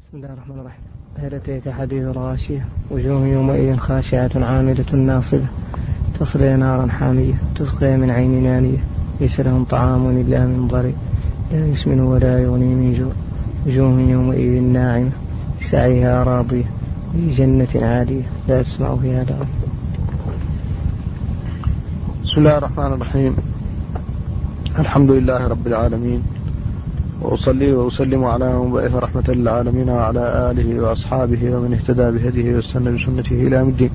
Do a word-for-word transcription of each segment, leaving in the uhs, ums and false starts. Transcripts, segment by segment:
بسم الله الرحمن الرحيم. هل أتيك حديث الغاشية وجوه يومئذ خاشعة عاملة ناصبة تصلي نارا حامية تسقى من عين آنية ليس لهم طعام إلا من ضريع لا يسمن ولا يغني من جوع وجوه يومئذ ناعمة لسعيها راضية في جنة عالية لا تسمع فيها لغوا. بسم الله الرحمن الرحيم. الحمد لله رب العالمين، وأصلي وأسلم على مبعوث رحمة للعالمين وعلى آله وأصحابه ومن اهتدى بهديه واستنى بسنته إلى يوم الدين.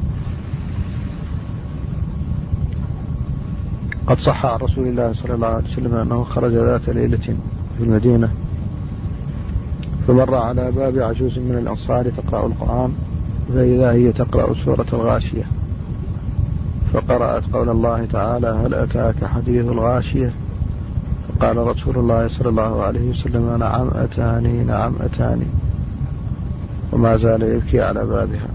قد صح عن رسول الله صلى الله عليه وسلم أنه خرج ذات ليلة في المدينة فمر على باب عجوز من الأنصار تقرأ القرآن فإذا هي تقرأ سورة الغاشية، فقرأت قول الله تعالى: هل أتاك حديث الغاشية؟ فقال رسول الله صلى الله عليه وسلم: نعم أتاني نعم أتاني، وما زال يبكي على بابها.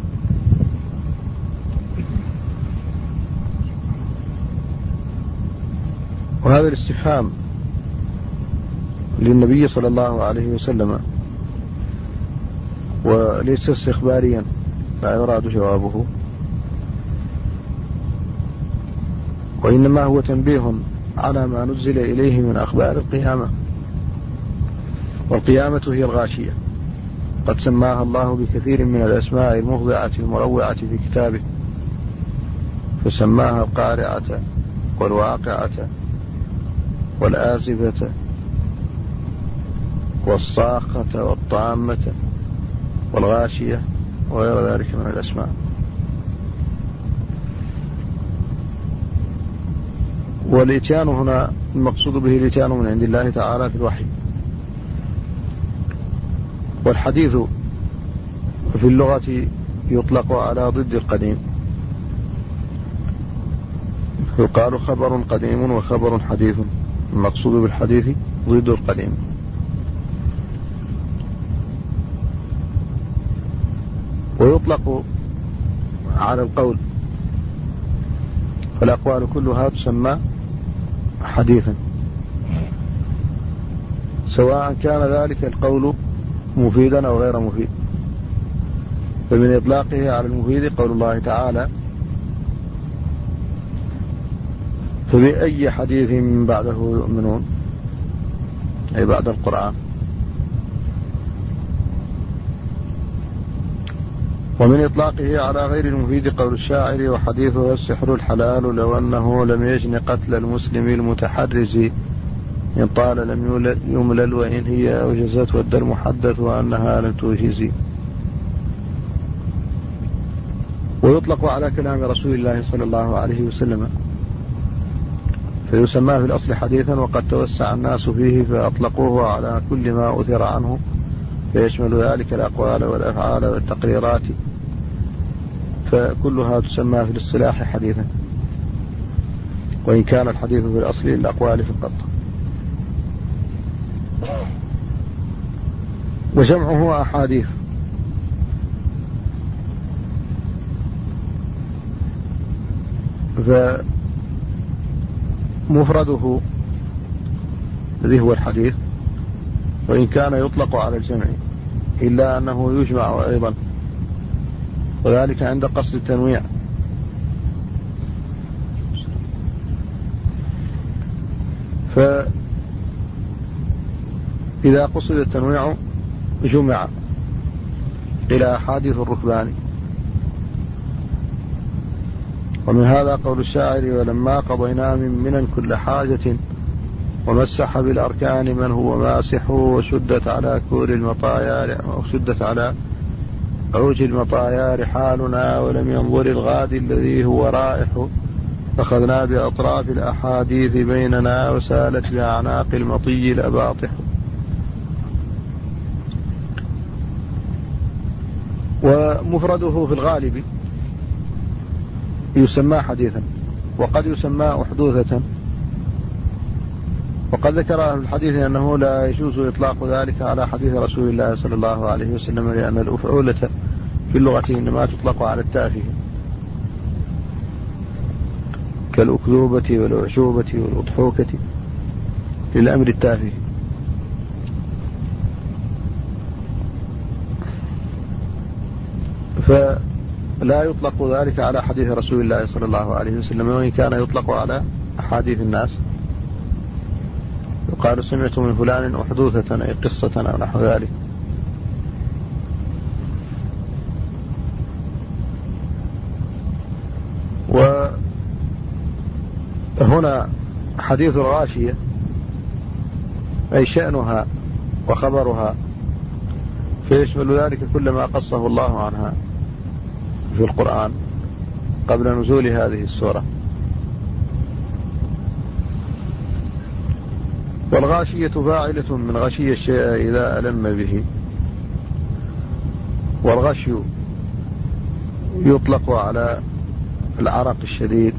وهذا الاستفهام للنبي صلى الله عليه وسلم وليس استخباريا لا يراد جوابه، وإنما هو تنبيه على ما نزل إليه من أخبار القيامة. والقيامة هي الغاشية، قد سماها الله بكثير من الأسماء المفضعة المروعة في كتابه، فسماها القارعة والواقعة والآزفة والصاخة والطامة والغاشية وغير ذلك من الأسماء. والإتيان هنا المقصود به الإتيان من عند الله تعالى في الوحي. والحديث في اللغة يطلق على ضد القديم، يقال خبر قديم وخبر حديث، المقصود بالحديث ضد القديم. ويطلق على القول، فالأقوال كلها تسمى حديثا، سواء كان ذلك القول مفيدا أو غير مفيد. فمن إطلاقه على المفيد قول الله تعالى: فبأي حديث من بعده يؤمنون، أي بعد القرآن. ومن إطلاقه على غير المفيد قول الشاعر: وحديثها السحر الحلال لو أنه لم يجن قتل المسلم المتحرز إن طال لم يملل وإن هي أوجزت ود المحدث وأنها لم توجز. ويطلق على كلام رسول الله صلى الله عليه وسلم فيسمى في الأصل حديثا، وقد توسع الناس فيه فأطلقوه على كل ما أثر عنه، فيشمل ذلك الأقوال والأفعال والتقريرات، فكلها تسمى في الاصطلاح حديثا، وإن كان الحديث في الأصل الأقوال فقط. وجمعه أحاديث، فمفرده الذي هو الحديث، وإن كان يطلق على الجمع إلا أنه يجمع أيضا، وذلك عند قصد التنويع. فإذا قصد التنويع جمع إلى أحاديث الركبان. ومن هذا قول الشاعر: ولما قضينا من منن كل حاجة ومسح بالأركان من هو ماسح وشدت على كور المطايا وشدت على عوج المطايا رحالنا ولم ينظر الغادي الذي هو رائح أخذنا بأطراف الأحاديث بيننا وسالت بأعناق المطي الأباطح. ومفرده في الغالب يسمى حديثا، وقد يسمى أحدوثة. وقد ذكر أهل الحديث أنه لا يجوز إطلاق ذلك على حديث رسول الله صلى الله عليه وسلم، لأن الأفعولة في اللغة إنما تطلق على التافه كالأكذوبة والأعشوبة والأضحوكة للأمر التافه. فلا يطلق ذلك على حديث رسول الله صلى الله عليه وسلم، وإن كان يطلق على أحاديث الناس. يقال سمعت من فلان أحدوثة أي قصة أو نحو ذلك. وهنا حديث الغاشية أي شأنها وخبرها، فيشمل ذلك كل ما قصه الله عنها في القرآن قبل نزول هذه السورة. والغاشية فاعلة من غشي الشيء إذا ألم به، والغشي يطلق على العرق الشديد،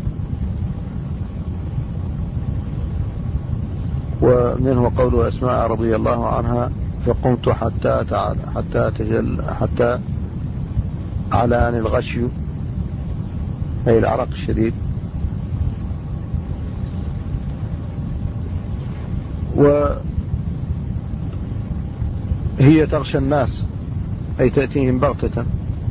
ومنه قول أسماء رضي الله عنها فقمت حتى حتى تجل حتى علاني الغشي أي العرق الشديد. وهي تغشى الناس أي تأتيهم بغتة،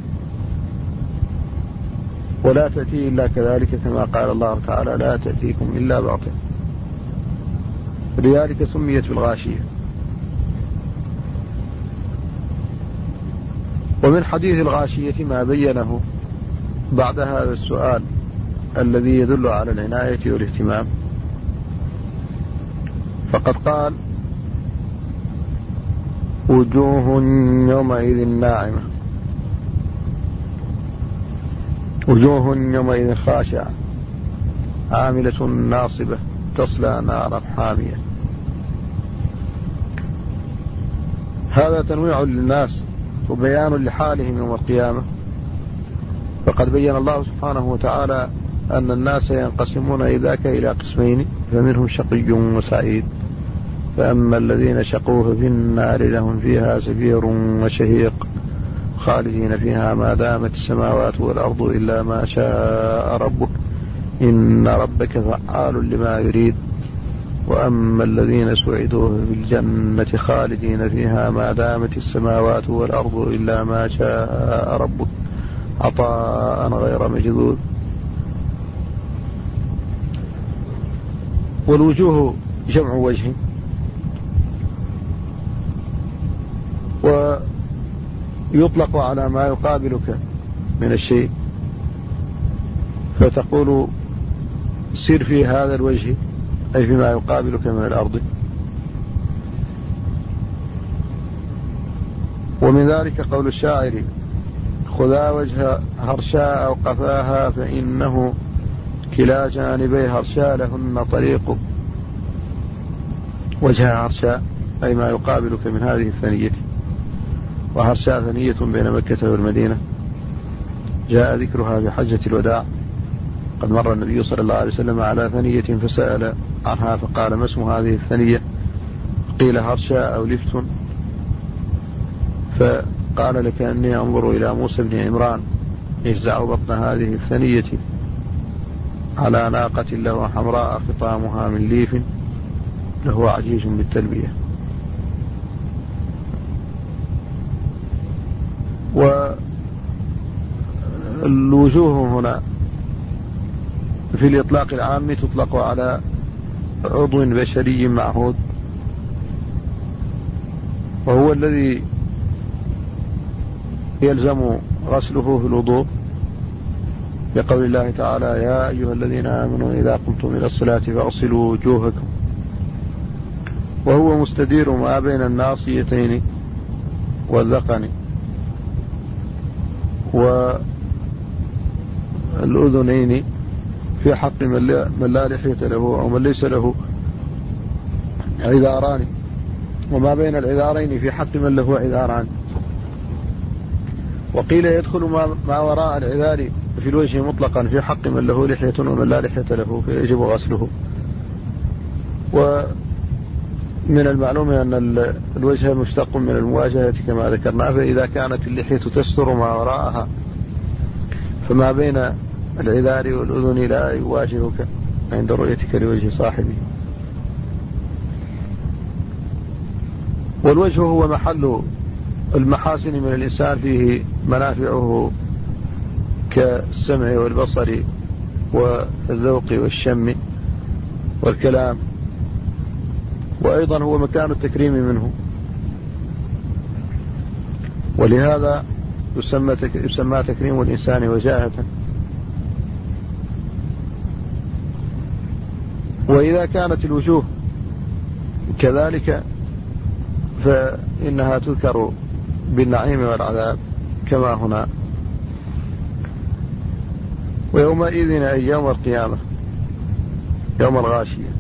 ولا تأتي إلا كذلك كما قال الله تعالى لا تأتيكم إلا بغتة، لذلك سميت بالغاشية. ومن حديث الغاشية ما بينه بعد هذا السؤال الذي يدل على العناية والاهتمام، فقد قال وجوه يومئذ ناعمة، وجوه يومئذ خاشعة عاملة ناصبة تصلى نارا حامية. هذا تنويع للناس وبيان لحالهم يوم القيامة. فقد بين الله سبحانه وتعالى أن الناس ينقسمون إذاك إلى قسمين، فمنهم شقي وسعيد، فأما الذين شقوا في النار لهم فيها زفير وشهيق خالدين فيها ما دامت السماوات والأرض إلا ما شاء ربك إن ربك فعال لما يريد. وأما الذين سعدوا في الجنة خالدين فيها ما دامت السماوات والأرض إلا ما شاء ربك عطاء غير مجذوذ. والوجوه جمع وجه، ويطلق على ما يقابلك من الشيء، فتقول سير في هذا الوجه أي فيما يقابلك من الأرض. ومن ذلك قول الشاعر خذا وجه هرشاء أو قفاها فإنه كلا جانبي هرشاء لهن طريق. وجه هرشاء أي ما يقابلك من هذه الثنية، وهرشاء ثنية بين مكة والمدينة، جاء ذكرها في حجة الوداع. قد مر النبي صلى الله عليه وسلم على ثنية فسأل عنها فقال ما اسم هذه الثنية؟ قيل هرشاء أو لفت، فقال لك أني أنظر إلى موسى بن عمران يجزع بطن هذه الثنية على ناقة له حمراء خطامها من ليف له عجيج بالتلبية. والوجوه هنا في الإطلاق العام تطلق على عضو بشري معهود، وهو الذي يلزم غسله في الوضوء، لقول الله تعالى يا أيها الذين آمنوا إذا قمتم إلى الصلاة فاغسلوا وجوهكم، وهو مستدير ما بين الناصيتين والذقن والأذنين في حق من لا لحية له أو من ليس له عذاران، وما بين العذارين في حق من له عذاران. وقيل يدخل ما وراء العذار في الوجه مطلقا في حق من له لحية ومن لا لحية له فيجب غسله. ومن المعلوم أن الوجه مشتق من المواجهة كما ذكرنا، فإذا كانت اللحية تستر ما وراءها فما بين العذار والأذن لا يواجهك عند رؤيتك لوجه صاحبه. والوجه هو محل والمحاسن من الإنسان فيه منافعه كالسمع والبصر والذوق والشم والكلام، وأيضا هو مكان التكريم منه، ولهذا يسمى يسمى تكريم الإنسان وجاهة. وإذا كانت الوجوه كذلك فإنها تذكر بالنعيم والعذاب كما هنا. ويومئذ أي يوم القيامة يوم الغاشية،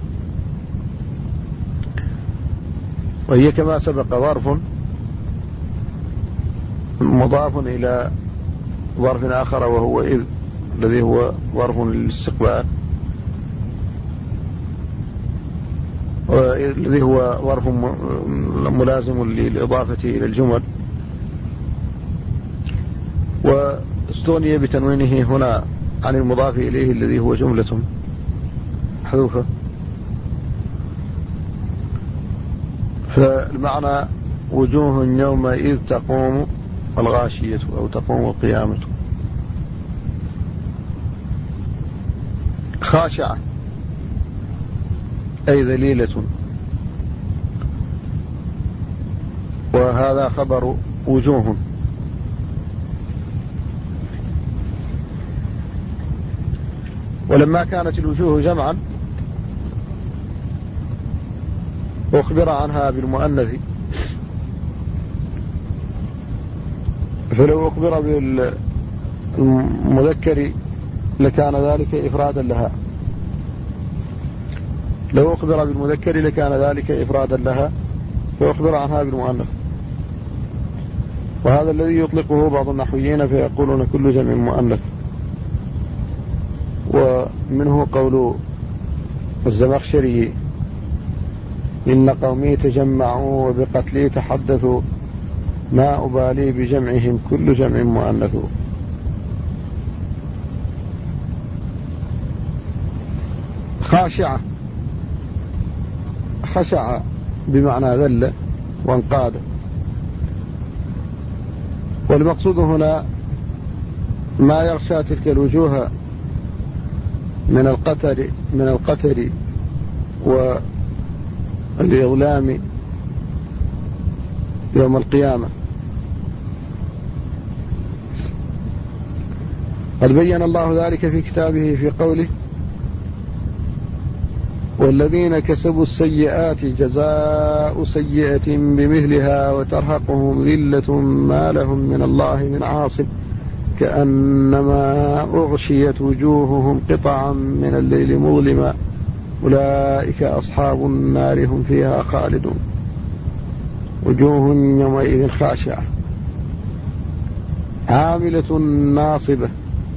وهي كما سبق ظرف مضاف إلى ظرف آخر وهو إذ الذي هو ظرف للاستقبال، الذي هو ظرف ملازم للإضافة إلى الجمل، واستغني بتنوينه هنا عن المضاف إليه الذي هو جملة محذوفة. فالمعنى وجوه يومئذ تقوم الغاشية أو تقوم القيامة. خاشعة أي ذليلة، وهذا خبر وجوه. ولما كانت الوجوه جمعا أخبر عنها بالمؤنث، فلو أخبر بالمذكر لكان ذلك إفرادا لها، لو أخبر بالمذكر لكان ذلك إفرادا لها فأخبر عنها بالمؤنث. وهذا الذي يطلقه بعض النحويين فيقولون كل جمع مؤنث. ومنه قول الزمخشري إن قومي تجمعوا وبقتلي تحدثوا ما أبالي بجمعهم كل جمع مؤنث. خاشعة خشع بمعنى ذل وانقاد، والمقصود هنا ما يغشى تلك الوجوه من القتر من القتر والإظلام يوم القيامة. قد بين الله ذلك في كتابه في قوله والذين كسبوا السيئات جزاء سيئة بمثلها وترهقهم ذلة ما لهم من الله من عاصم كأنما أغشيت وجوههم قطعا من الليل مظلما أولئك أصحاب النار هم فيها خالدون. وجوه يومئذ خاشعة عاملة ناصبة.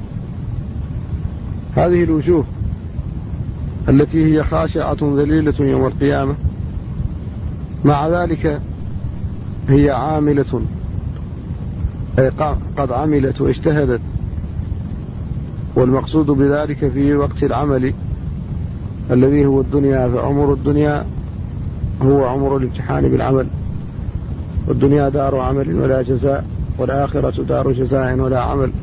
هذه الوجوه التي هي خاشعة ذليلة يوم القيامة مع ذلك هي عاملة، أي قد عملت واجتهدت، والمقصود بذلك في وقت العمل الذي هو الدنيا، فعمر الدنيا هو عمر الامتحان بالعمل، والدنيا دار عمل ولا جزاء، والآخرة دار جزاء ولا عمل.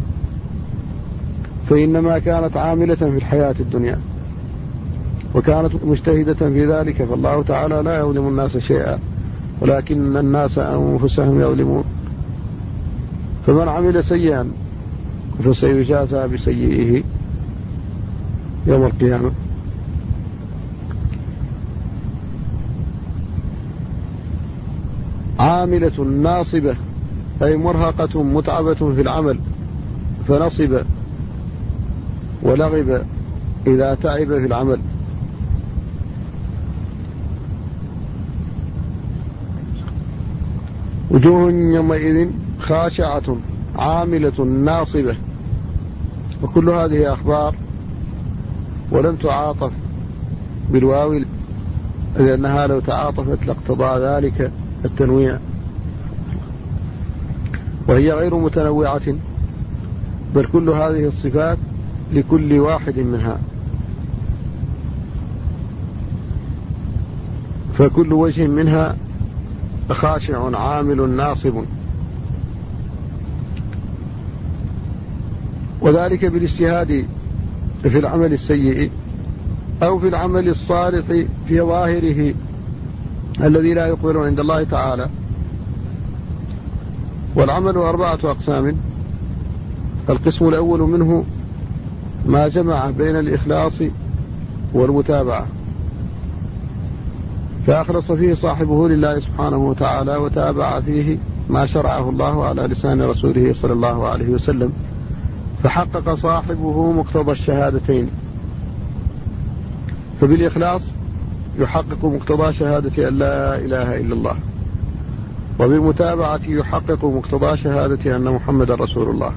فإنما كانت عاملة في الحياة الدنيا وكانت مجتهدة في ذلك، فالله تعالى لا يظلم الناس شيئا ولكن الناس أنفسهم يظلمون. فمن عمل سيئا فسيجازى بسيئه يوم القيامة. عاملة ناصبة أي مرهقة متعبة في العمل، فنصب ولغب إذا تعب في العمل. وجوه يومئذ خاشعة عاملة ناصبة، وكل هذه أخبار ولم تعاطف بالواو، لأنها لو تعاطفت لاقتضى ذلك التنويع، وهي غير متنوعة، بل كل هذه الصفات لكل واحد منها، فكل وجه منها خاشع عامل ناصب، وذلك بالاجتهاد في العمل السيء أو في العمل الصالح في ظاهره الذي لا يقبل عند الله تعالى. والعمل أربعة أقسام. القسم الأول منه ما جمع بين الإخلاص والمتابعة، فأخلص فيه صاحبه لله سبحانه وتعالى وتابع فيه ما شرعه الله على لسان رسوله صلى الله عليه وسلم، فحقق صاحبه مقتضى الشهادتين. فبالإخلاص يحقق مقتضى شهادة أن لا إله إلا الله، وبالمتابعة يحقق مقتضى شهادة أن محمد رسول الله.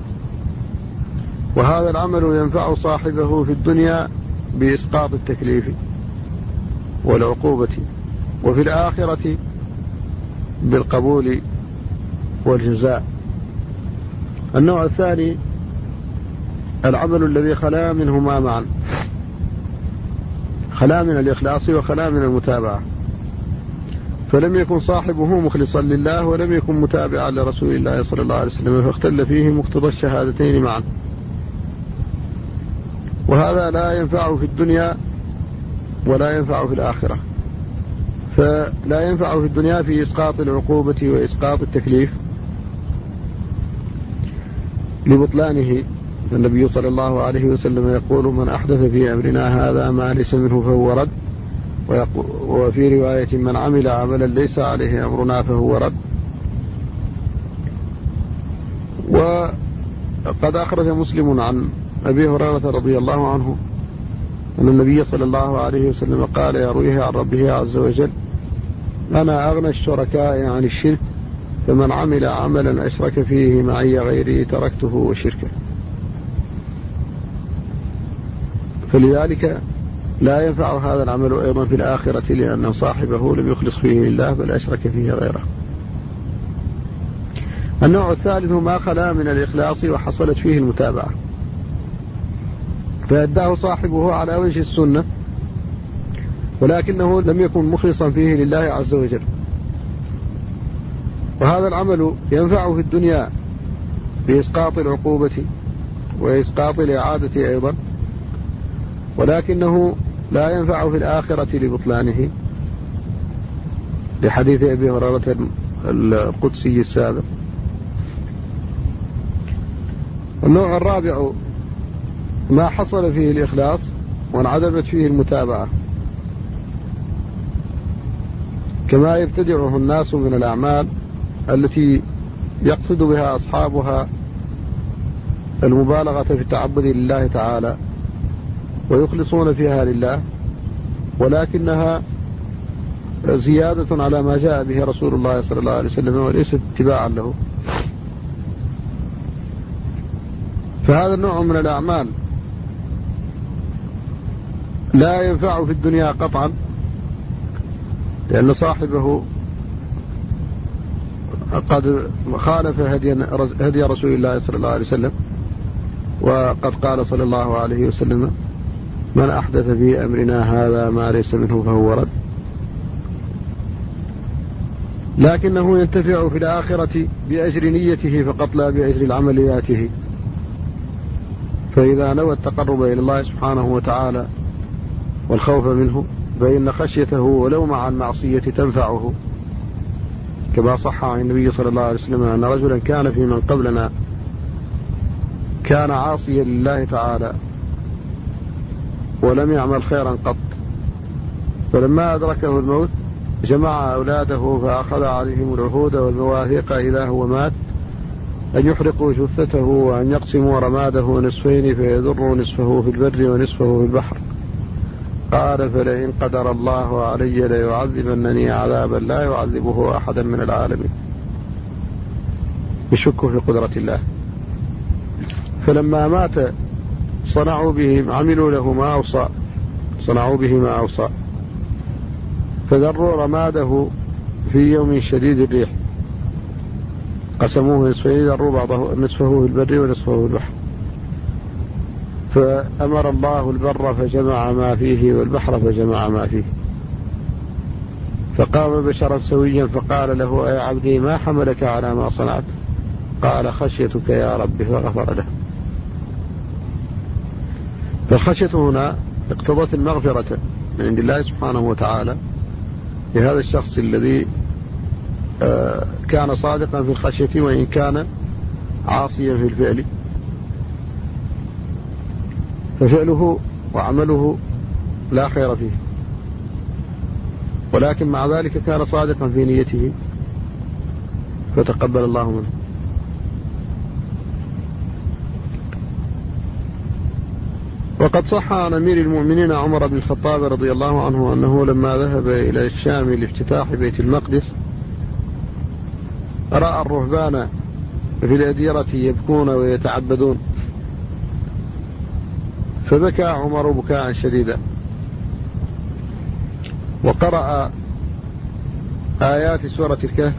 وهذا العمل ينفع صاحبه في الدنيا بإسقاط التكليف والعقوبة، وفي الآخرة بالقبول والجزاء. النوع الثاني العمل الذي خلا منهما معا، خلا من الإخلاص وخلا من المتابعة، فلم يكن صاحبه مخلصا لله ولم يكن متابعا لرسول الله صلى الله عليه وسلم، فاختل فيه مقتضى الشهادتين معا. وهذا لا ينفع في الدنيا ولا ينفع في الآخرة. فلا ينفع في الدنيا في إسقاط العقوبة وإسقاط التكليف لبطلانه. النبي صلى الله عليه وسلم يقول: من أحدث في أمرنا هذا ما ليس منه فهو رد، وفي رواية: من عمل عملا ليس عليه أمرنا فهو رد. وقد أخرج مسلم عن أبي هريرة رضي الله عنه أن النبي صلى الله عليه وسلم قال يرويه عن ربه عز وجل: أنا أغنى الشركاء عن الشرك، فمن عمل عملا أشرك فيه معي غيري تركته وشركه. فلذلك لا ينفع هذا العمل أيضا في الآخرة، لأن صاحبه لم يخلص فيه لله بل أشرك فيه غيره. النوع الثالث ما خلا من الإخلاص وحصلت فيه المتابعة، فأداه صاحبه على وجه السنة ولكنه لم يكن مخلصا فيه لله عز وجل. وهذا العمل ينفع في الدنيا بإسقاط العقوبة وإسقاط الإعادة أيضا، ولكنه لا ينفع في الآخرة لبطلانه، لحديث أبي هريرة القدسي السابق. النوع الرابع ما حصل فيه الإخلاص وانعدمت فيه المتابعة، كما يبتدعه الناس من الأعمال التي يقصد بها أصحابها المبالغة في التعبد لله تعالى ويخلصون فيها لله، ولكنها زيادة على ما جاء به رسول الله صلى الله عليه وسلم وليست اتباعا له. فهذا النوع من الأعمال لا ينفع في الدنيا قطعا، لأن صاحبه قد خالف هدي رسول الله صلى الله عليه وسلم، وقد قال صلى الله عليه وسلم: من أحدث في أمرنا هذا ما ليس منه فهو رد. لكنه ينتفع في الآخرة بأجر نيته فقط لا بأجر عملياته. فإذا نوى التقرب إلى الله سبحانه وتعالى والخوف منه فإن خشيته ولو مع المعصية تنفعه، كما صح عن النبي صلى الله عليه وسلم أن رجلا كان في من قبلنا كان عاصيا لله تعالى ولم يعمل خيرا قط، فلما أدركه الموت جمع أولاده فأخذ عليهم العهود والمواثيق إذا هو مات أن يحرقوا جثته وأن يقسموا رماده نصفين فيذروا نصفه في البر ونصفه في البحر. قال: فلئن قدر الله علي ليعذبنني عذابا لا يعذبه أحدا من العالمين. يشك في قدرة الله. فلما مات صنعوا به عملوا له ما أوصى صنعوا به ما أوصى فذروا رماده في يوم شديد الريح، قسموه نصفين ذروا بعضه نصفه في البر ونصفه في البحر، فأمر الله البر فجمع ما فيه والبحر فجمع ما فيه، فقام بشرا سويا فقال له: يا عبدي ما حملك على ما صنعت؟ قال: خشيتك يا رب، فغفر له. فالخشية هنا اقتضت المغفرة من عند الله سبحانه وتعالى لهذا الشخص الذي كان صادقا في الخشية وإن كان عاصيا في الفعل، ففعله وعمله لا خير فيه، ولكن مع ذلك كان صادقا في نيته فتقبل الله منه. وقد صح عن أمير المؤمنين عمر بن الخطاب رضي الله عنه أنه لما ذهب إلى الشام لافتتاح بيت المقدس رأى الرهبان في الأديرة يبكون ويتعبدون، فبكى عمر بكاء شديدا وقرأ آيات سورة الكهف: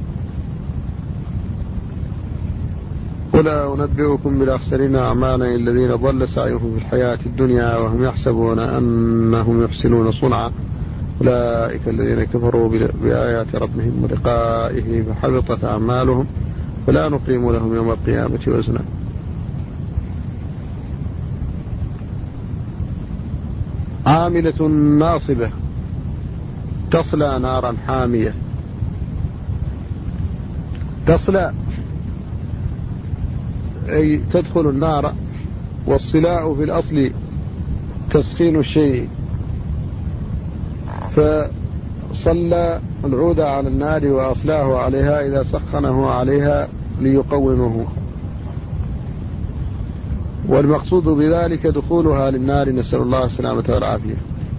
قل أنبئكم بالأخسرين أعمالا الذين ضل سعيهم في الحياة الدنيا وهم يحسبون أنهم يحسنون صنعا أولئك الذين كفروا بآيات ربهم ولقائه فحبطت أعمالهم فلا نقيم لهم يوم القيامة وزنا. عاملة ناصبة تصلى نارا حامية. تصلى أي تدخل النار، والصلاء في الأصل تسخين الشيء، فصلى العود على النار وأصلاه عليها إذا سخنه عليها ليقومه، والمقصود بذلك دخولها للنار، نسأل الله السلامة والعافية.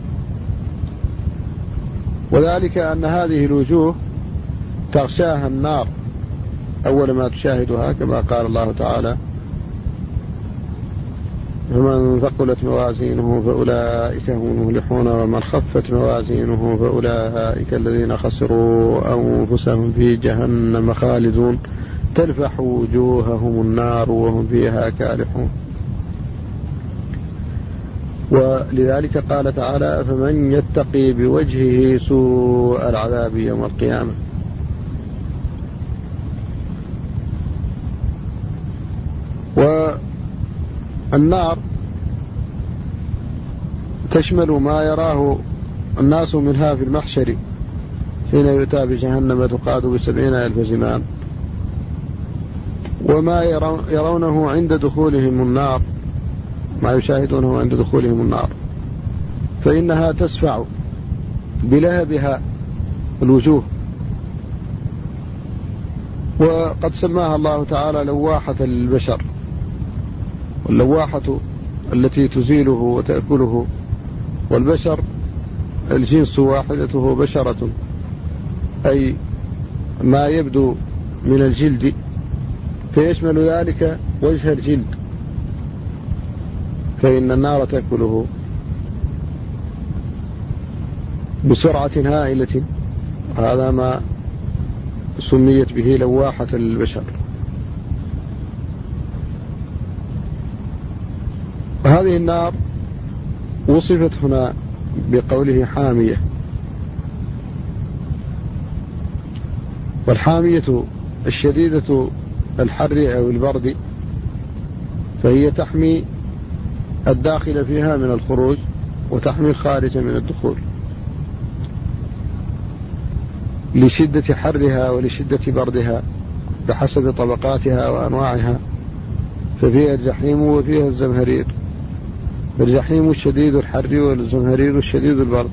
وذلك أن هذه الوجوه تغشاها النار أول ما تشاهدها، كما قال الله تعالى: فمن ثقلت موازينه فأولئك هم المفلحون ومن خفت موازينه فأولئك الذين خسروا أنفسهم في جهنم خالدون تلفح وجوههم النار وهم فيها كالحون. ولذلك قال تعالى: فمن يتقي بوجهه سوء العذاب يوم القيامة. والنار تشمل ما يراه الناس منها في المحشر حين يؤتى بجهنم تقاد بسبعين ألف زمام، وما يرونه عند دخولهم النار، ما يشاهدونه عند دخولهم النار، فإنها تسفع بلهبها الوجوه. وقد سماها الله تعالى لواحة للبشر، واللواحة التي تزيله وتأكله، والبشر الجنس واحدته بشرة، أي ما يبدو من الجلد، فيشمل ذلك وجه الجلد، فإن النار تأكله بسرعة هائلة، هذا ما سميت به لواحة للبشر. وهذه النار وصفت هنا بقوله حامية، والحامية الشديدة الحر أو البرد، فهي تحمي الداخل فيها من الخروج وتحمي الخارج من الدخول لشدة حرها ولشدة بردها بحسب طبقاتها وأنواعها. ففيها الجحيم وفيها الزمهرير، الجحيم الشديد الحر والزمهرير الشديد البرد.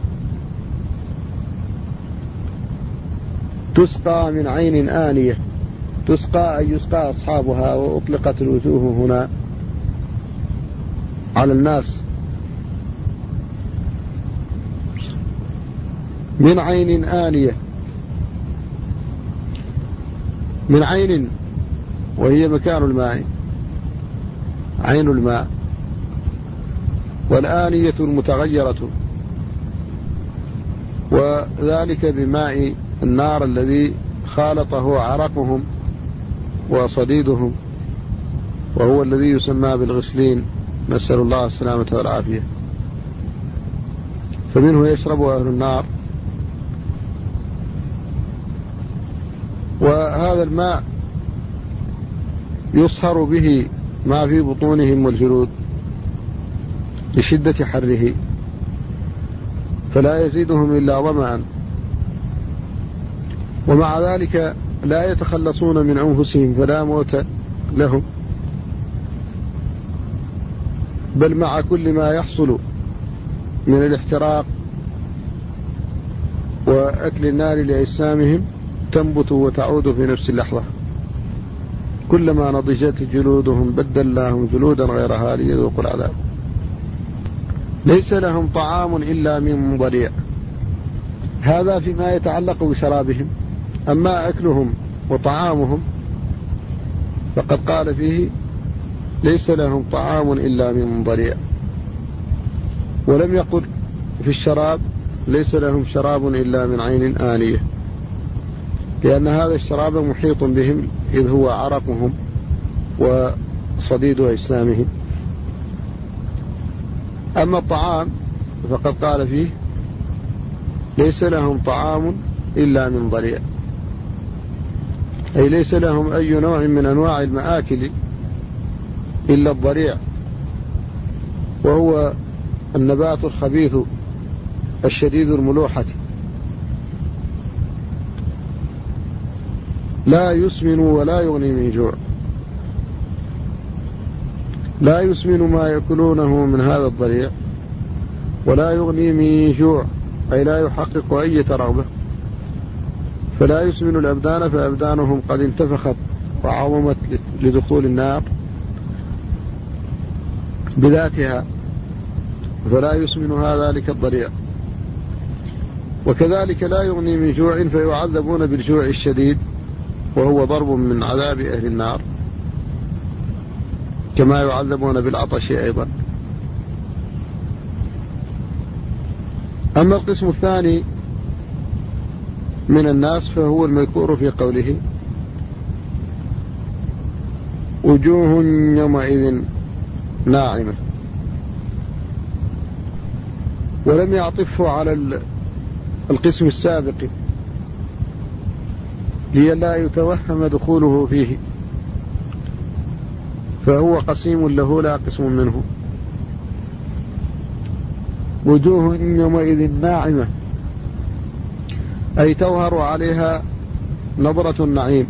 تسقى من عين آنية، تسقى أي يسقى أصحابها، وأطلقت الوجوه هنا على الناس. من عين آنية، من عين وهي مكان الماء، عين الماء، والآنية المتغيرة، وذلك بماء النار الذي خالطه عرقهم وصديدهم، وهو الذي يسمى بالغسلين، نسأل الله السلامة والعافية. فمنه يشرب أهل النار وهذا الماء يصهر به ما في بطونهم والجلود لشدة حره، فلا يزيدهم إلا ظمأ، ومع ذلك لا يتخلصون من أنفسهم فلا موت لهم، بل مع كل ما يحصل من الاحتراق وأكل النار لأجسامهم تنبت وتعود في نفس اللحظة. كلما نضجت جلودهم بدلناهم جلودا غيرها ليذوقوا العذاب. ليس لهم طعام إلا من ضريع، هذا فيما يتعلق بشرابهم. أما أكلهم وطعامهم فقد قال فيه ليس لهم طعام إلا من ضريع، ولم يقل في الشراب ليس لهم شراب إلا من عين آنية، لأن هذا الشراب محيط بهم إذ هو عرقهم وصديد أجسامهم. أما الطعام فقد قال فيه ليس لهم طعام إلا من ضريع، أي ليس لهم أي نوع من أنواع المآكل إلا الضريع، وهو النبات الخبيث الشديد الملوحة، لا يسمن ولا يغني من جوع. لا يسمن ما يأكلونه من هذا الضريع، ولا يغني من جوع، أي لا يحقق أي رغبة. فلا يسمن الأبدان، فأبدانهم قد انتفخت وعظمت لدخول النار بذاتها، فلا يسمن هذا ذلك الضريع. وكذلك لا يغني من جوع، فيعذبون بالجوع الشديد، وهو ضرب من عذاب أهل النار، كما يعذبون بالعطش أيضا. أما القسم الثاني من الناس فهو المذكور في قوله وجوه يومئذ ناعمة، ولم يعطفه على القسم السابق لئلا يتوهم دخوله فيه، فهو قسيم له لا قسم منه. وجوه يومئذ ناعمة، أي تظهر عليها نظرة النعيم،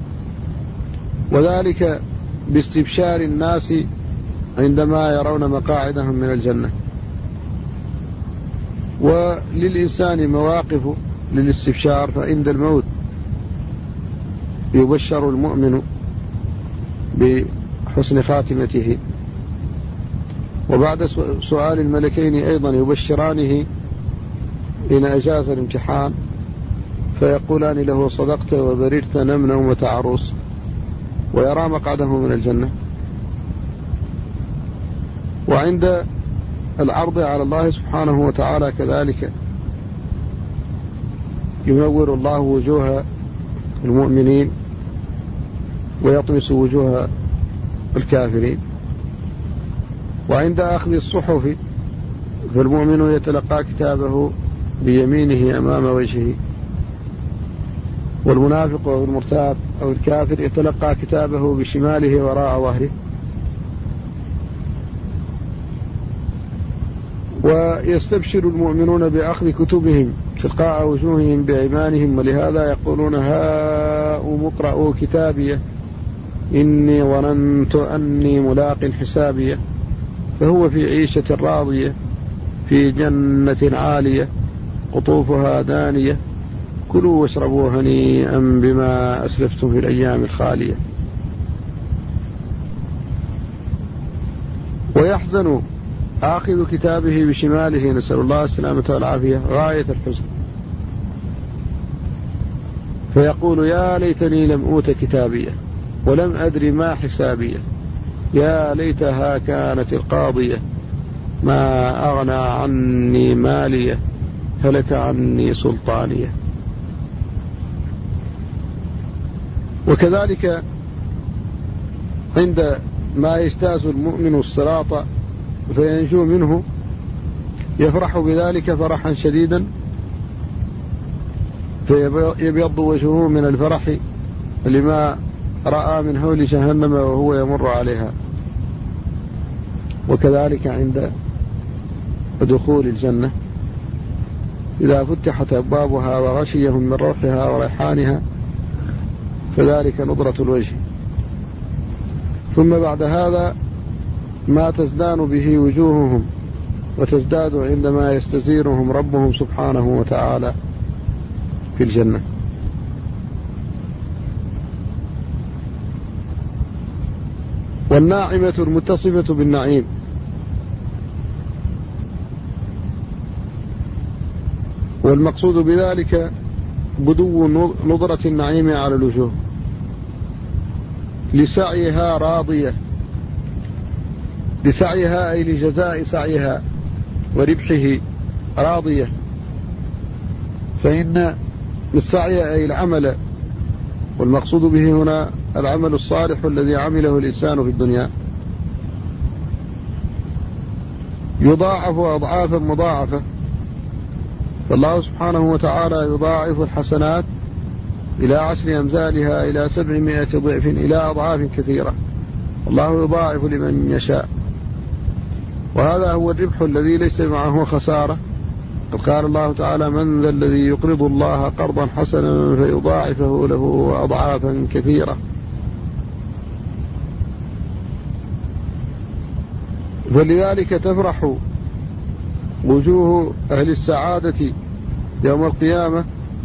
وذلك باستبشار الناس عندما يرون مقاعدهم من الجنة. وللإنسان مواقف للاستبشار، فعند الموت يبشر المؤمن بحسن خاتمته، وبعد سؤال الملكين أيضا يبشرانه إن أجاز الامتحان، فيقولان له صدقت وبررت نمنا وتعروس، ويرى مقعده من الجنة. وعند العرض على الله سبحانه وتعالى كذلك ينور الله وجوه المؤمنين ويطمس وجوه الكافرين. وعند أخذ الصحف فالمؤمن يتلقى كتابه بيمينه أمام وجهه، والمنافق أو المرتاب أو الكافر يتلقى كتابه بشماله وراء ظهره. ويستبشر المؤمنون بأخذ كتبهم تلقاء وجوههم بأيمانهم، ولهذا يقولون هاؤم اقرءوا كتابيه إني ظننت أني ملاق حسابيه، فهو في عيشة راضية في جنة عالية قطوفها دانية كلوا واشربوا هنيئا بما أسلفتم في الأيام الخالية. ويحزن آخذ كتابه بشماله، نسأل الله السلامة والعافية، غاية الحزن، فيقول يا ليتني لم أوت كتابيه ولم أدري ما حسابيه، يا ليتها كانت القاضية ما أغنى عني ماليه هلك عني سلطانيه. وكذلك عند ما يجتاز المؤمن الصراط فينجو منه يفرح بذلك فرحا شديدا، فيبيض وجهه من الفرح لما رأى من هول جهنم وهو يمر عليها. وكذلك عند دخول الجنة إذا فتحت أبوابها وغشيهم من روحها وريحانها فذلك نضرة الوجه. ثم بعد هذا ما تزدان به وجوههم وتزداد عندما يستزيرهم ربهم سبحانه وتعالى في الجنة. والناعمة المتصفة بالنعيم، والمقصود بذلك بدو نظرة النعيم على الوجوه، لسعيها راضية، لسعيها أي لجزاء سعيها وربحه راضية. فإن السعي أي العمل، والمقصود به هنا العمل الصالح الذي عمله الإنسان في الدنيا، يضاعف أضعافا مضاعفة. فالله سبحانه وتعالى يضاعف الحسنات إلى عشر أمثالها إلى سبعمائة ضعف إلى أضعاف كثيرة. الله يضاعف لمن يشاء، وهذا هو الربح الذي ليس معه خسارة. قد قال الله تعالى: من ذا الذي يقرض الله قرضا حسنا فيضاعفه له أضعافا كثيرة. فلذلك تفرح وجوه أهل السعادة يوم القيامة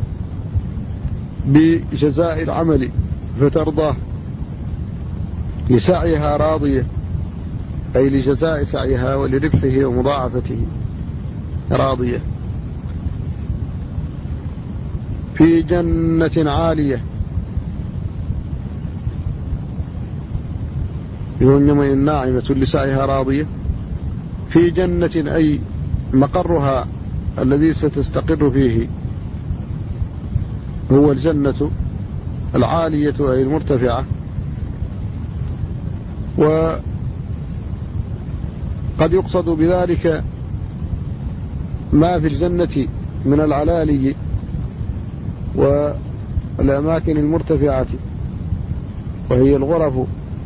بجزاء العمل فترضاه، لسعيها راضية أي لجزاء سعيها ولربحه ومضاعفته راضية، في جنة عالية. يوم ناعمة لسعيها راضية في جنة أي مقرها الذي ستستقر فيه هو الجنة العالية أي المرتفعة. وقد يقصد بذلك ما في الجنة من العلالي والأماكن المرتفعة، وهي الغرف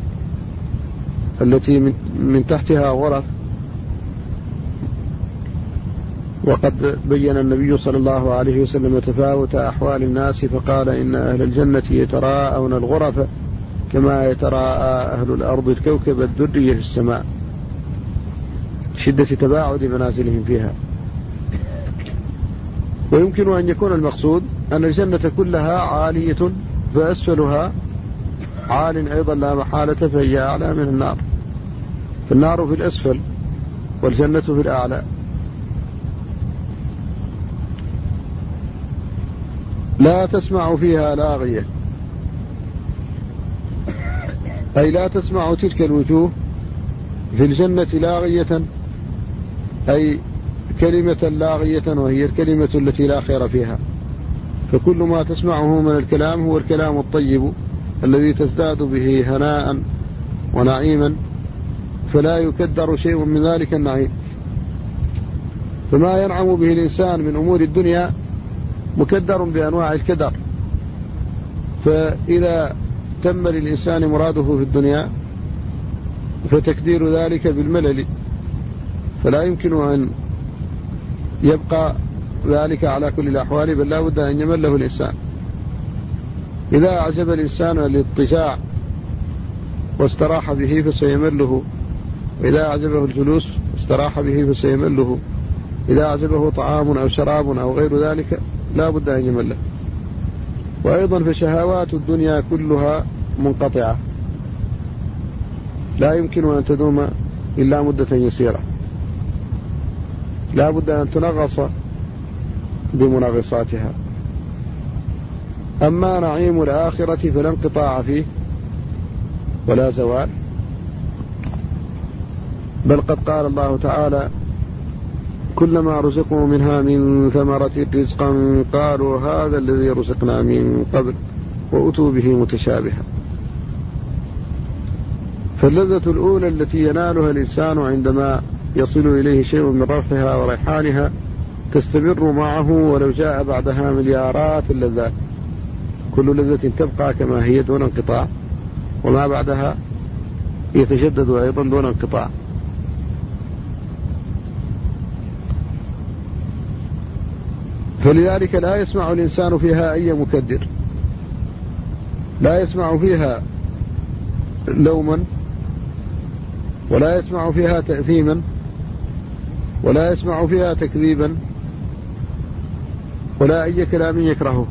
التي من تحتها غرف. وقد بين النبي صلى الله عليه وسلم تفاوت أحوال الناس فقال: إن أهل الجنة يتراءون الغرف كما يتراءى أهل الأرض الكوكب الدري في السماء، شدة تباعد منازلهم فيها. ويمكن أن يكون المقصود أن الجنة كلها عالية فأسفلها عال أيضا لا محالة، فهي أعلى من النار، فالنار في الأسفل والجنة في الأعلى. لا تسمع فيها لاغية أي لا تسمع تلك الوجوه في الجنة لاغية، أي كلمة لاغية، وهي الكلمة التي لا خير فيها. فكل ما تسمعه من الكلام هو الكلام الطيب الذي تزداد به هناء ونعيما، فلا يكدر شيء من ذلك النعيم. فما ينعم به الإنسان من أمور الدنيا مكدر بأنواع الكدر. فإذا تم للإنسان مراده في الدنيا فتكدير ذلك بالملل، فلا يمكن أن يبقى ذلك على كل الأحوال، بل لا بد أن يمله الإنسان. إذا أعجب الإنسان الاضطجاع واستراح به فسيمله، وإذا أعجبه الجلوس واستراح به فسيمله، إذا أعجبه طعام أو شراب أو غير ذلك لا بد أن يمله. وأيضا فشهوات الدنيا كلها منقطعة، لا يمكن أن تدوم إلا مدة يسيرة، لا بد أن تنغص بمنغصاتها. أما نعيم الآخرة فلا انقطاع فيه ولا زوال، بل قد قال الله تعالى: كلما رزقوا منها من ثمرة رزقا قالوا هذا الذي رزقنا من قبل وأتوا به متشابها. فاللذة الأولى التي ينالها الإنسان عندما يصل إليه شيء من روحها وريحانها تستمر معه ولو جاء بعدها مليارات اللذات. كل لذة تبقى كما هي دون انقطاع، وما بعدها يتجدد أيضا دون انقطاع. فلذلك لا يسمع الإنسان فيها أي مكدر، لا يسمع فيها لوما، ولا يسمع فيها تأثيما، ولا يسمع فيها تكذيبا، ولا أي كلام يكرهه.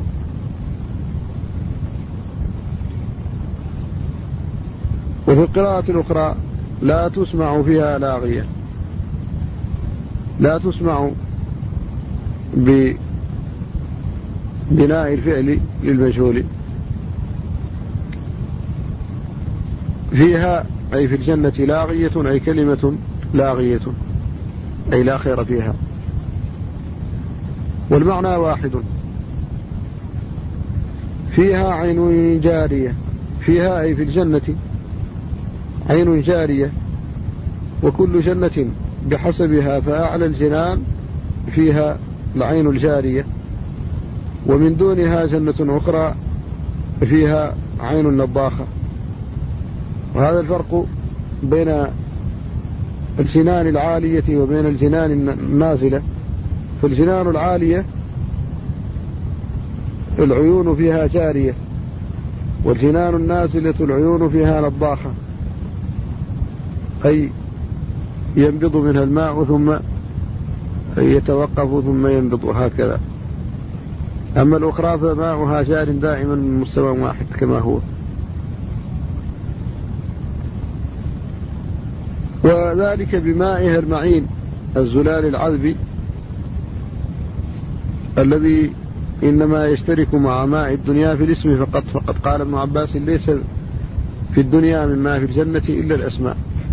وفي القراءة الأخرى لا تسمع فيها لاغية، لا تسمع ببناء الفعل للمجهول. فيها أي في الجنة لاغية أي كلمة لاغية أي لا خير فيها، والمعنى واحد. فيها عين جارية، فيها أي في الجنة عين جارية، وكل جنة بحسبها، فأعلى الجنان فيها العين الجارية، ومن دونها جنة أخرى فيها عين النضاخة. وهذا الفرق بين الجنان العالية وبين الجنان النازلة. فالجنان العالية العيون فيها جارية، والجنان النازلة العيون فيها نضاخة، أي ينبض منها الماء ثم يتوقف ثم ينبض هكذا. أما الأخرى فماؤها جار دائما من مستوى واحد كما هو. وذلك بمائها المعين الزلال العذب الذي إنما يشترك مع ماء الدنيا في الاسم فقط. فقد قال ابن عباس: ليس في الدنيا مما في الجنة إلا الأسماء.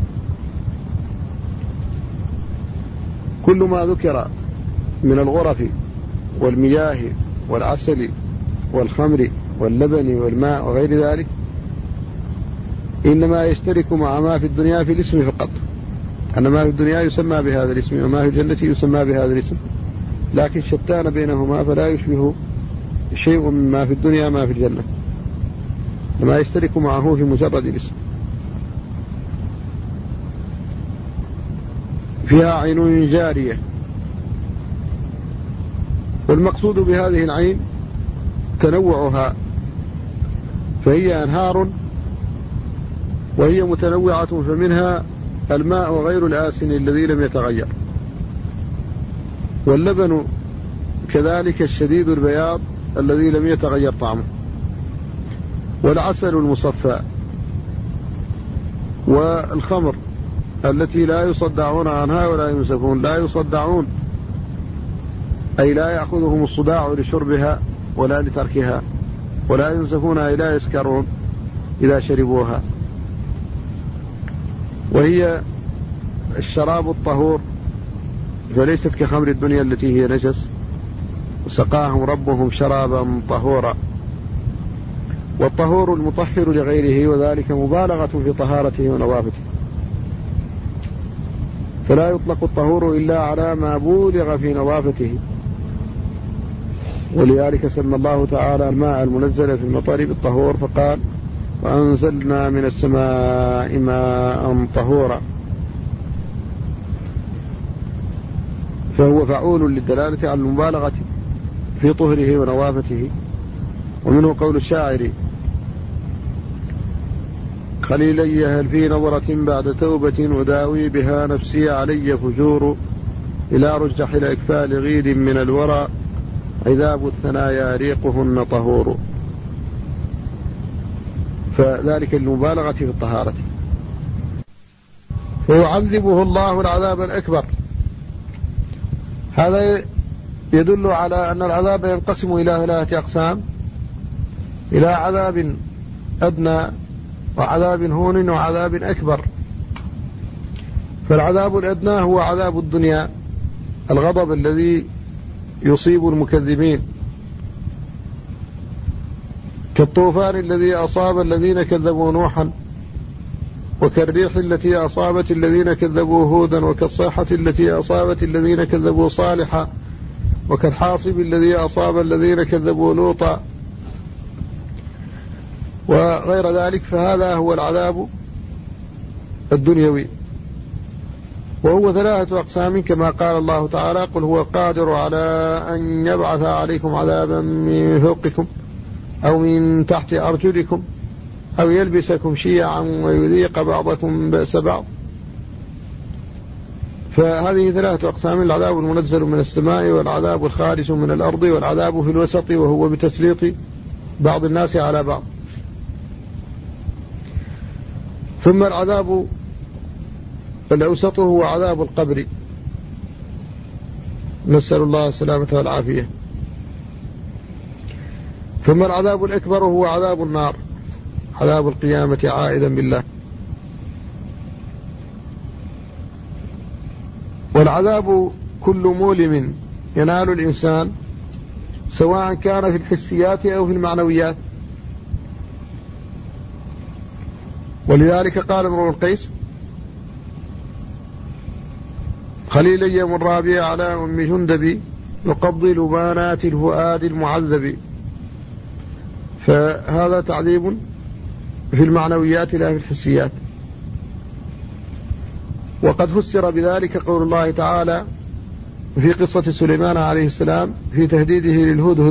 كل ما ذكر من الغرف والمياه والعسل والخمر واللبن والماء وغير ذلك إنما يشترك مع ما في الدنيا في الاسم فقط، أن ما في الدنيا يسمى بهذا الاسم وما في الجنة يسمى بهذا الاسم، لكن شتان بينهما فلا يشبه شيء مما في الدنيا ما في الجنة، لما يشترك معه في مجرد الاسم. فيها عين جارية، والمقصود بهذه العين تنوعها، فهي أنهار وهي متنوعة، فمنها الماء غير الآسن الذي لم يتغير، واللبن كذلك الشديد البياض الذي لم يتغير طعمه، والعسل المصفى، والخمر التي لا يصدعون عنها ولا ينزفون. لا يصدعون أي لا يأخذهم الصداع لشربها ولا لتركها، ولا ينزفون أي لا يسكرون إذا شربوها. وهي الشراب الطهور، فليست كخمر الدنيا التي هي نجس، وسقاهم ربهم شرابا طهورا. والطهور المطهر لغيره، وذلك مبالغة في طهارته ونظافته، فلا يطلق الطهور إلا على ما بولغ في نظافته. ولذلك سمى الله تعالى الماء المنزل في المطر بالطهور، فقال: وأنزلنا من السماء ماء طهورا. فهو فعول للدلالة على المبالغة في طهره ونظافته. ومنه قول الشاعر: خليلي هل في نظرة بعد توبة أداوي بها نفسي علي فجور، إلى رجح الأكفال غيد من الورى عذاب الثنايا ريقهن طهور. فذلك المبالغة في الطهارة. ويعذبه الله العذاب الأكبر. هذا يدل على أن العذاب ينقسم إلى ثلاثة أقسام: إلى عذاب أدنى، وعذاب هون، وعذاب أكبر. فالعذاب الأدنى هو عذاب الدنيا، الغضب الذي يصيب المكذبين، كالطوفان الذي أصاب الذين كذبوا نوحا، وكالريح التي أصابت الذين كذبوا هودا، وكالصيحة التي أصابت الذين كذبوا صالحا، وكالحاصب الذي أصاب الذين كذبوا لوطا. وغير ذلك، فهذا هو العذاب الدنيوي، وهو ثلاثة أقسام كما قال الله تعالى: قل هو قادر على أن يبعث عليكم عذابا من فوقكم أو من تحت أرجلكم أو يلبسكم شيعا ويذيق بعضكم بأس بعض. فهذه ثلاثة أقسام: العذاب المنزل من السماء، والعذاب الخارج من الأرض، والعذاب في الوسط وهو بتسليط بعض الناس على بعض. ثم العذاب الأوسط هو عذاب القبر، نسأل الله السلامة والعافية. ثم العذاب الأكبر هو عذاب النار، عذاب القيامة عائدا بالله. والعذاب كل مؤلم ينال الإنسان، سواء كان في الحسيات أو في المعنويات. ولذلك قال امرؤ القيس: خليل يوم الرابع على أم جندب يقضي لبانات الفؤاد المعذب. فهذا تعذيب في المعنويات لا في الحسيات. وقد فسر بذلك قول الله تعالى في قصة سليمان عليه السلام في تهديده للهدهد: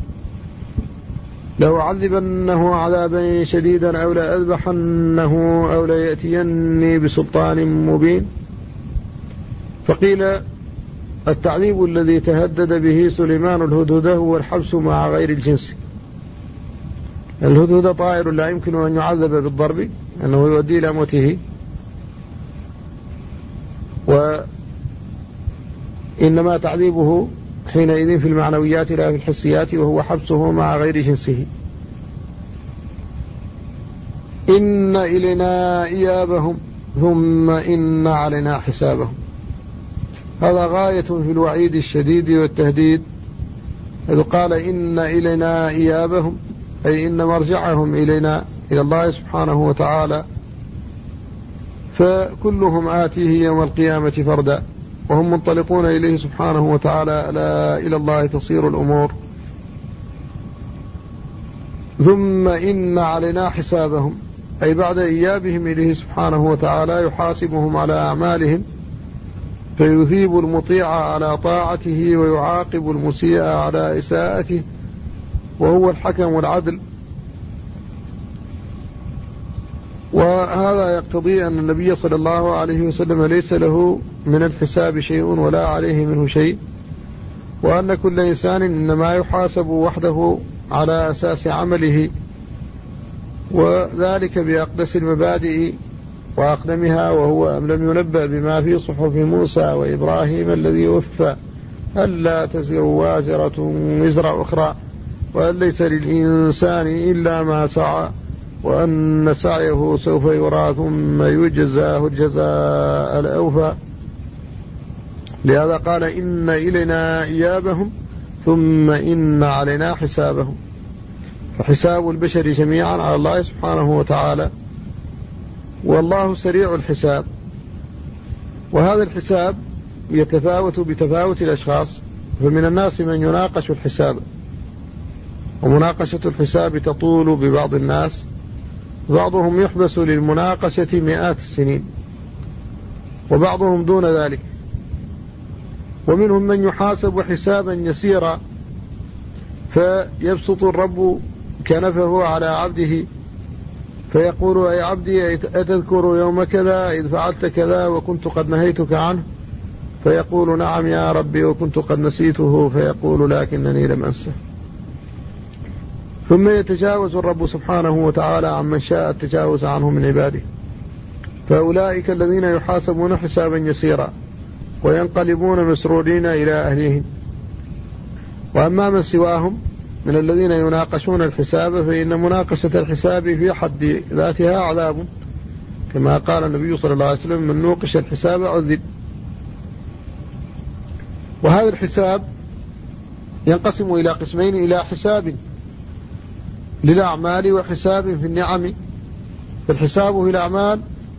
لو عذبنه عذابا شديدا أو لأذبحنه أو ليأتيني بسلطان مبين. فقيل التعذيب الذي تهدد به سليمان الهدهد هو الحبس مع غير الجنس. الهدهد طائر لا يمكن أن يعذب بالضرب أنه يؤدي إلى موته، وإنما تعذيبه حينئذ في المعنويات لا في الحسيات، وهو حبسه مع غير جنسه. إن إلينا إيابهم ثم إن علينا حسابهم. هذا غاية في الوعيد الشديد والتهديد، إذ قال إن إلينا إيابهم، أي إن مرجعهم إلينا إلى الله سبحانه وتعالى، فكلهم آتيه يوم القيامة فردا، وهم منطلقون إليه سبحانه وتعالى، لا إلى الله تصير الأمور. ثم إن علينا حسابهم، أي بعد إيابهم إليه سبحانه وتعالى يحاسبهم على أعمالهم، فيثيب المطيع على طاعته ويعاقب المسيء على إساءته، وهو الحكم العدل. وهذا يقتضي أن النبي صلى الله عليه وسلم ليس له من الحساب شيء ولا عليه منه شيء، وأن كل إنسان إنما يحاسب وحده على أساس عمله، وذلك بأقدس المبادئ وأقدمها، وهو أن لم ينبأ بما في صحف موسى وإبراهيم الذي وفى ألا تزر وازرة وزر أخرى، وأن ليس للإنسان إلا ما سعى، وأن سعيه سوف يرى ثم يجزاه الجزاء الأوفى. لهذا قال إن إلينا إيابهم ثم إن علينا حسابهم. فحساب البشر جميعا على الله سبحانه وتعالى، والله سريع الحساب. وهذا الحساب يتفاوت بتفاوت الأشخاص، فمن الناس من يناقش الحساب، ومناقشة الحساب تطول ببعض الناس، بعضهم يحبس للمناقشة مئات السنين، وبعضهم دون ذلك. ومنهم من يحاسب حسابا يسيرا، فيبسط الرب كنفه على عبده فيقول: أي عبدي أتذكر يوم كذا إذ فعلت كذا وكنت قد نهيتك عنه؟ فيقول: نعم يا ربي وكنت قد نسيته. فيقول: لكنني لم أنسه. ثم يتجاوز الرب سبحانه وتعالى عمن شاء التجاوز عنه من عباده، فأولئك الذين يحاسبون حسابا يسيرا وينقلبون مسرورين إلى أهليهم. وأما من سواهم من الذين يناقشون الحساب، فإن مناقشة الحساب في حد ذاتها عذاب، كما قال النبي صلى الله عليه وسلم: من نوقش الحساب عذب. وهذا الحساب ينقسم إلى قسمين: إلى حساب للأعمال وحساب في النعم. فالحساب في الأعمال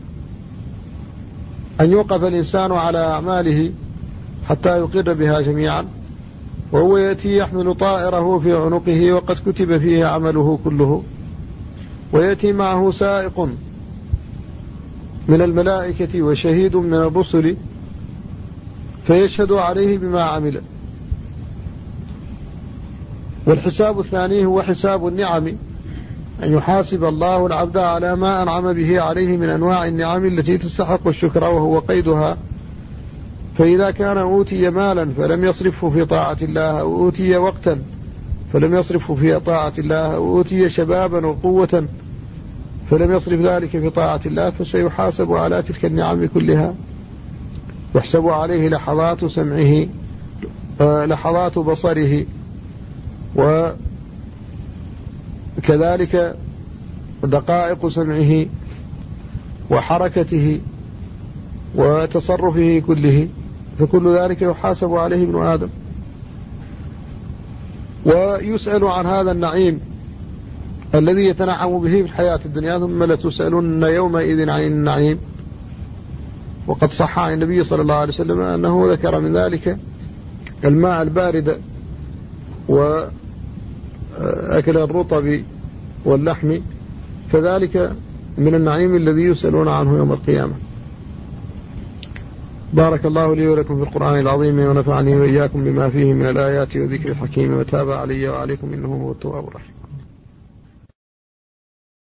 أن يوقف الإنسان على أعماله حتى يقر بها جميعا، وهو يأتي يحمل طائره في عنقه وقد كتب فيه عمله كله، ويأتي معه سائق من الملائكة وشهيد من الرسل فيشهد عليه بما عمل. والحساب الثاني هو حساب النعم، أن يحاسب الله العبد على ما أنعم به عليه من أنواع النعم التي تستحق الشكر وهو قيدها. فإذا كان أوتي مالا فلم يصرفه في طاعة الله، أو أوتي وقتا فلم يصرفه في طاعة الله، أو أوتي شبابا وقوة فلم يصرف ذلك في طاعة الله، فسيحاسب على تلك النعم كلها، يحسب عليه لحظات سمعه، لحظات بصره، وكذلك دقائق سمعه وحركته وتصرفه كله، فكل ذلك يحاسب عليه ابن آدم. ويسأل عن هذا النعيم الذي يتنعم به في الحياة الدنيا، ثم لتسألن يومئذ عن النعيم. وقد صح عن النبي صلى الله عليه وسلم أنه ذكر من ذلك الماء البارد وأكل الرطب واللحم، فذلك من النعيم الذي يسألون عنه يوم القيامة. بارك الله لي ولكم في القرآن العظيم، ونفعني وإياكم بما فيه من الآيات وذكر الحكيم، وتاب علي وعليكم إنه هو التواب الرحيم.